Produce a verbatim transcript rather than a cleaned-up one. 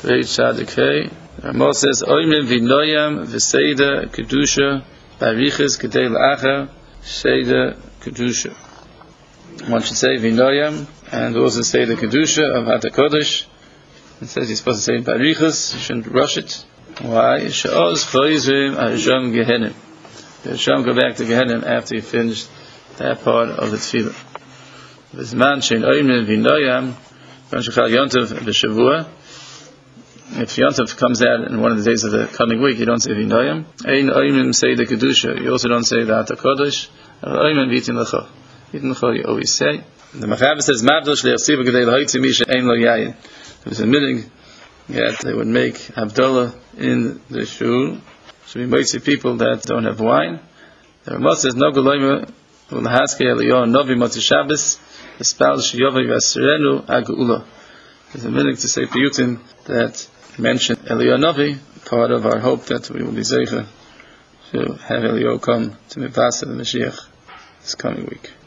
Great Shadikay. Ramah says, Oimim v'noyam v'seida kedusha bariches kedei l'achar seida kedusha. One should say v'noyam and also say the kedusha of Hat HaKodesh. It says you're supposed to say bariches. You shouldn't rush it. Why? She'oz choizrim Hashem Gehenim. Hashem go back to Gehenim after you finished that part of the tefillah. V'zman she'en oimim v'noyam v'anshachal yontov v'shavua. If Yontov comes out in one of the days of the coming week, you don't say V'noyam. Ein oimim say the Kedusha. You also don't say the Hat HaKodesh. Oimim v'itin l'cho. V'itin l'cho you always say. The Machaber says, Mavdol shle'achsiva k'dei l'hoitzi mi she'ein lo yayin. There was a meeting that they would make Havdalah in the shul. So we might see people that don't have wine. The Ramah says, No goloyma u'lahaskei eliyon novi motzi Shabbos espal sheyovay v'asrenu ag'ula. There's a meaning to say piyutim that mention Eliyahu Navi, part of our hope that we will be zeicha to have Eliyahu come to Mivasa the Mashiach this coming week.